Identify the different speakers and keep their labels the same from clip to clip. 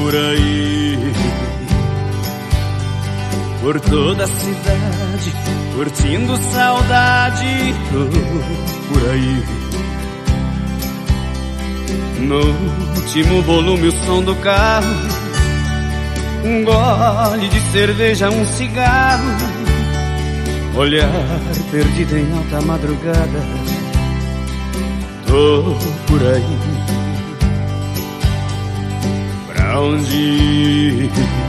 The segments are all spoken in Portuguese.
Speaker 1: por aí, por toda a cidade, curtindo saudade. Tô por aí, no último volume o som do carro, um gole de cerveja, um cigarro, olhar perdido em alta madrugada. Tô por aí, pra onde ir?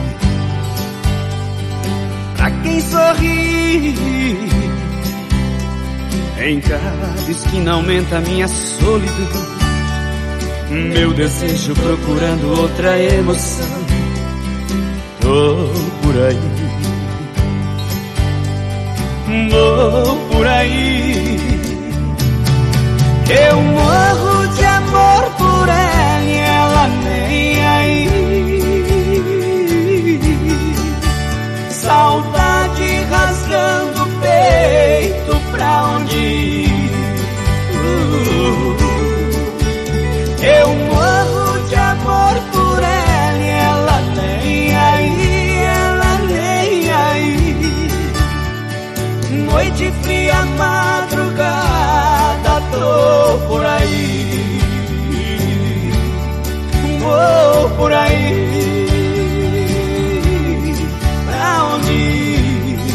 Speaker 1: Pra quem sorri, em cada esquina aumenta minha solidão, meu desejo procurando outra emoção. Tô por aí, vou por aí, eu morro de amor por ela e ela nem aí. Saudade rasgando o peito, pra onde ir? Eu morro de amor por ela e ela nem aí, ela nem aí. Noite fria, madrugada, tô por aí, vou por aí, pra onde ir?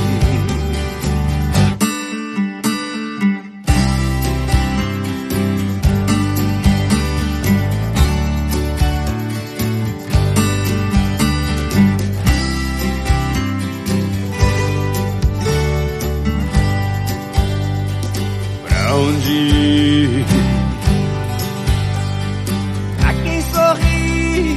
Speaker 1: Onde ir? A quem sorri,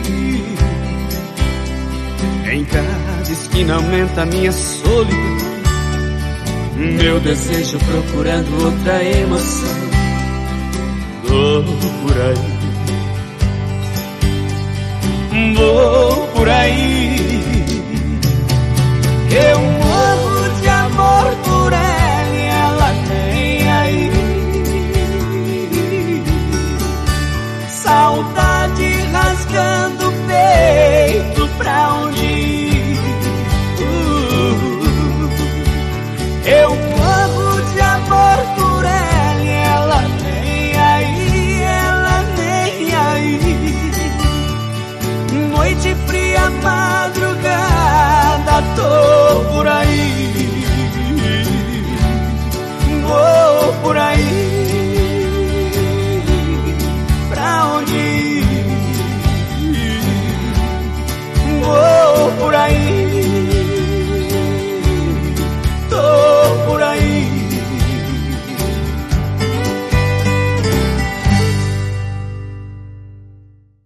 Speaker 1: em cada esquina aumenta minha solidão, meu desejo procurando outra emoção. Tô por aí, vou por aí, eu morro de amor por ela e ela nem aí. Saudade rasgando o peito, pra onde ir? Eu morro de amor por ela e ela nem aí, ela nem aí. Noite fria, madrugada, tô